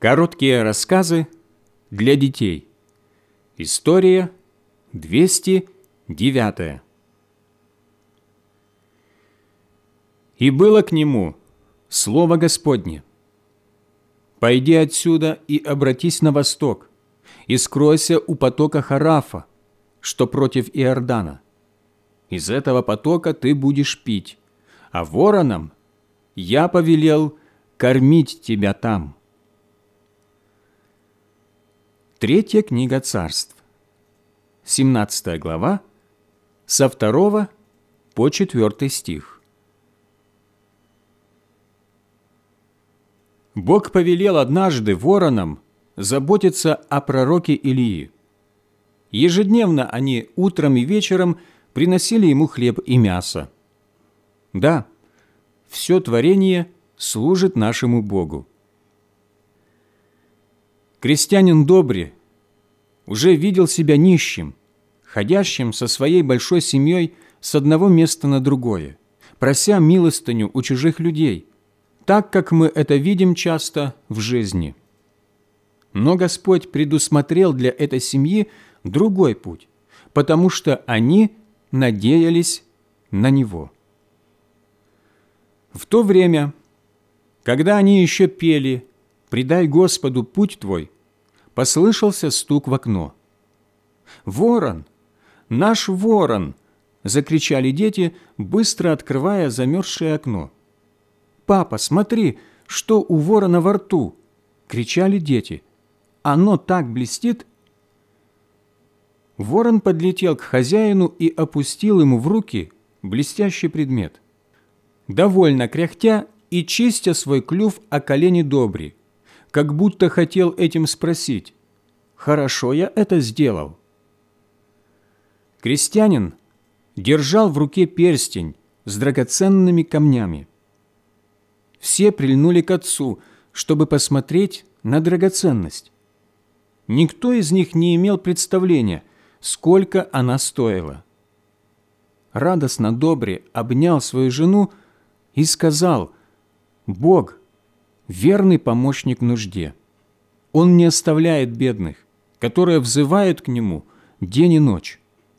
Короткие рассказы для детей. История 209. «И было к нему слово Господне: пойди отсюда и обратись на восток, и скройся у потока Харафа, что против Иордана. Из этого потока ты будешь пить, а воронам я повелел кормить тебя там». Третья книга Царств, 17 глава, со 2 по 4 стих. Бог повелел однажды воронам заботиться о пророке Илии. Ежедневно они утром и вечером приносили ему хлеб и мясо. Да, все творение служит нашему Богу. Крестьянин Добри уже видел себя нищим, ходящим со своей большой семьей с одного места на другое, прося милостыню у чужих людей, так как мы это видим часто в жизни. Но Господь предусмотрел для этой семьи другой путь, потому что они надеялись на Него. В то время, когда они еще пели «Предай Господу путь твой», послышался стук в окно. «Ворон! Наш ворон!» – закричали дети, быстро открывая замерзшее окно. «Папа, смотри, что у ворона во рту!» – кричали дети. «Оно так блестит!» Ворон подлетел к хозяину и опустил ему в руки блестящий предмет. Довольно кряхтя и чистя свой клюв о колени Добри, как будто хотел этим спросить: «Хорошо я это сделал?» Крестьянин держал в руке перстень с драгоценными камнями. Все прильнули к отцу, чтобы посмотреть на драгоценность. Никто из них не имел представления, сколько она стоила. Радостно Добри обнял свою жену и сказал: «Бог – верный помощник в нужде. Он не оставляет бедных, которые взывают к Нему день и ночь».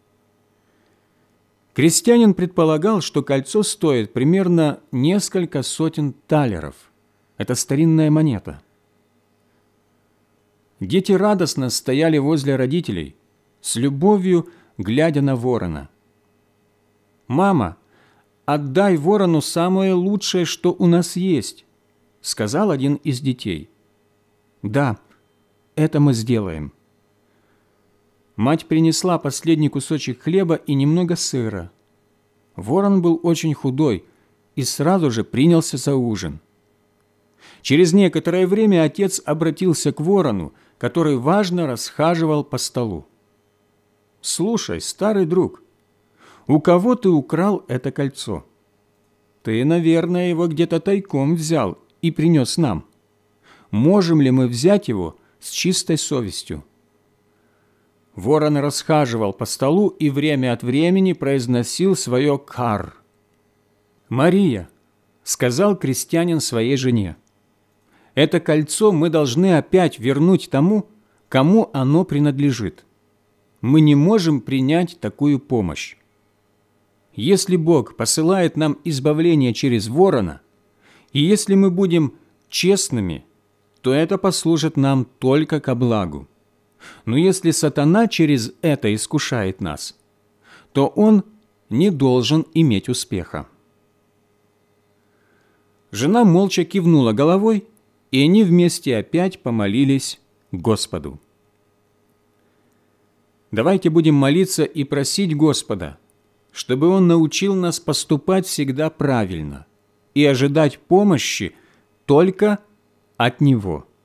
Крестьянин предполагал, что кольцо стоит примерно несколько сотен талеров. Это старинная монета. Дети радостно стояли возле родителей, с любовью глядя на ворона. «Мама, отдай ворону самое лучшее, что у нас есть», – сказал один из детей. «Да, это мы сделаем». Мать принесла последний кусочек хлеба и немного сыра. Ворон был очень худой и сразу же принялся за ужин. Через некоторое время отец обратился к ворону, который важно расхаживал по столу. «Слушай, старый друг, у кого ты украл это кольцо? Ты, наверное, его где-то тайком взял и принес нам. Можем ли мы взять его с чистой совестью?» Ворон расхаживал по столу и время от времени произносил свое «кар». «Мария», — сказал крестьянин своей жене, — «это кольцо мы должны опять вернуть тому, кому оно принадлежит. Мы не можем принять такую помощь. Если Бог посылает нам избавление через ворона, и если мы будем честными, то это послужит нам только ко благу. Но если сатана через это искушает нас, то он не должен иметь успеха». Жена молча кивнула головой, и они вместе опять помолились Господу. Давайте будем молиться и просить Господа, чтобы Он научил нас поступать всегда правильно и ожидать помощи только от Него.